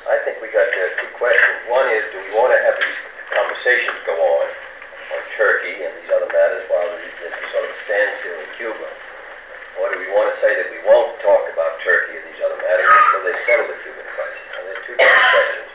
I think we got two questions. One is, do we want to have these conversations go on Turkey and these other matters while there's sort of a standstill in Cuba? Or do we want to say that we won't talk about Turkey and these other matters until they settle the Cuban crisis? And there's two different questions.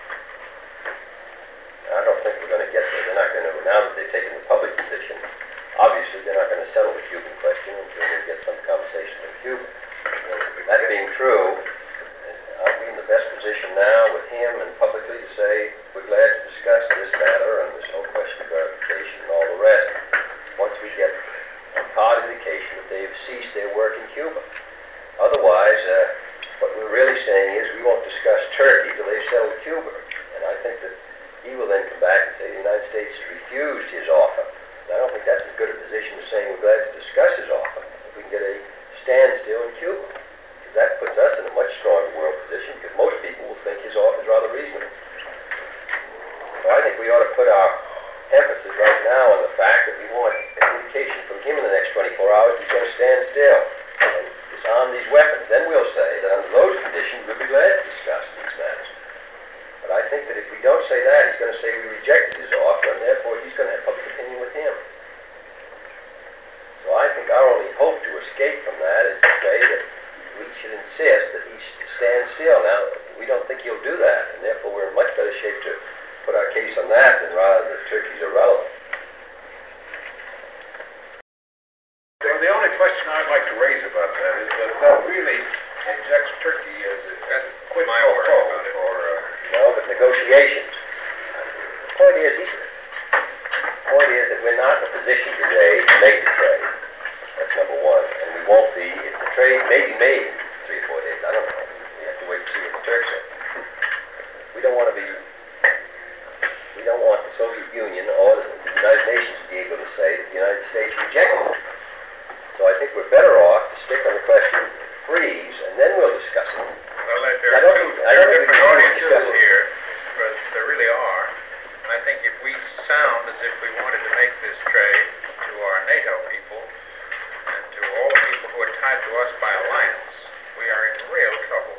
I don't think we're going to get there. They're not going to, now that they've taken the public position, obviously they're not going to settle the Cuban question until they get some conversation with Cuba. That being true, I'll be in the best position now with him and publicly to say we're glad to discuss this matter and this whole question of verification and all the rest once we get a hard indication that they've ceased their work in Cuba. Otherwise, what we're really saying is we won't discuss Turkey till they've settled Cuba. And I think that he will then come back and say the United States has refused his offer. And I don't think that's as good a position as saying we're glad to discuss his offer if we can get a standstill in Cuba. Because that puts us in a much stronger world position because most people will think his offer is rather reasonable. So I think we ought to put our emphasis right now on the fact that we want an indication from him in the next 24 hours he's going to stand still and disarm these weapons. Then we'll say that under those conditions we'll be glad to discuss these matters. But I think that if we don't say that, he's going to say we rejected his offer and therefore he's going to have public opinion with him. So I think our only hope to escape from that is to say that we should insist that he stand still. Now, we don't think he'll do that, and therefore we're in much better shape to put our case on that than rather that Turkey's irrelevant. Well, the only question I'd like to raise about that is that really injects Turkey as a quid pro quo for no, but negotiations. The point is that we're not in a position today to make the trade. That's number one, and we won't be if the trade may be made in 3 or 4 days. I don't know. We have to wait and see what the Turks say. We don't want the Soviet Union or the United Nations to be able to say that the United States rejected it. So I think we're better off to stick on the question freeze, and then we'll discuss it. Well, there are different audiences here, but there really are. And I think if we sound as if we wanted to make this trade to our NATO people and to all the people who are tied to us by alliance, we are in real trouble.